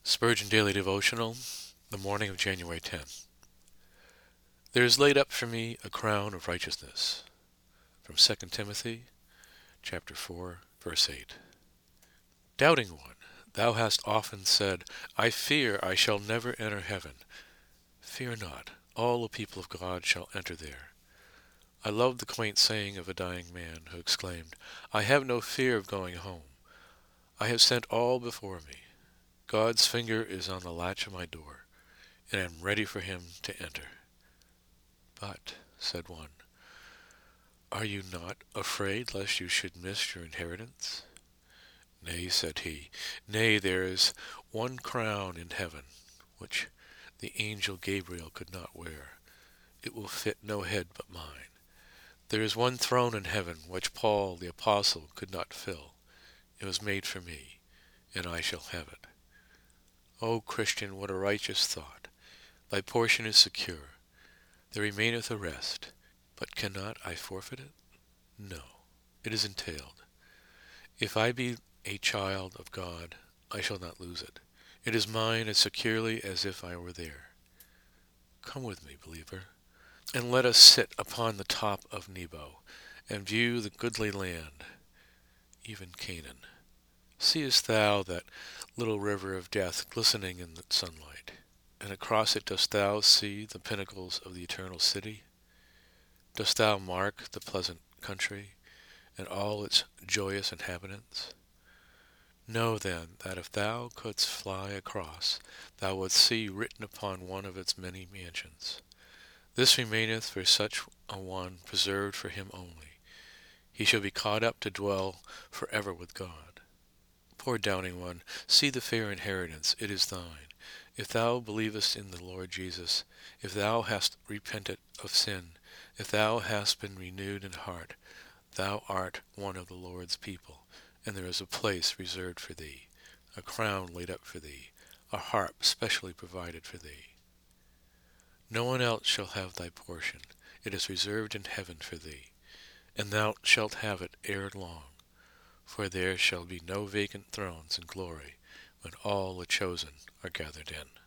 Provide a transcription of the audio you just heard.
Spurgeon Daily Devotional, the morning of January 10th. There is laid up for me a crown of righteousness. From 2 Timothy chapter 4, verse 8. Doubting one, thou hast often said, I fear I shall never enter heaven. Fear not, all the people of God shall enter there. I love the quaint saying of a dying man who exclaimed, I have no fear of going home. I have sent all before me. God's finger is on the latch of my door, and I am ready for him to enter. But, said one, are you not afraid lest you should miss your inheritance? Nay, said he, nay, there is one crown in heaven, which the angel Gabriel could not wear. It will fit no head but mine. There is one throne in heaven, which Paul the apostle could not fill. It was made for me, and I shall have it. O Christian, what a righteous thought! Thy portion is secure. There remaineth a rest, but cannot I forfeit it? No, it is entailed. If I be a child of God, I shall not lose it. It is mine as securely as if I were there. Come with me, believer, and let us sit upon the top of Nebo, and view the goodly land, even Canaan. Seest thou that little river of death glistening in the sunlight, and across it dost thou see the pinnacles of the eternal city? Dost thou mark the pleasant country, and all its joyous inhabitants? Know then that if thou couldst fly across, thou wouldst see written upon one of its many mansions, This remaineth for such a one preserved for him only. He shall be caught up to dwell for ever with God. Poor doubting one, see the fair inheritance, it is thine. If thou believest in the Lord Jesus, if thou hast repented of sin, if thou hast been renewed in heart, thou art one of the Lord's people, and there is a place reserved for thee, a crown laid up for thee, a harp specially provided for thee. No one else shall have thy portion. It is reserved in heaven for thee, and thou shalt have it ere long, for there shall be no vacant thrones in glory when all the chosen are gathered in.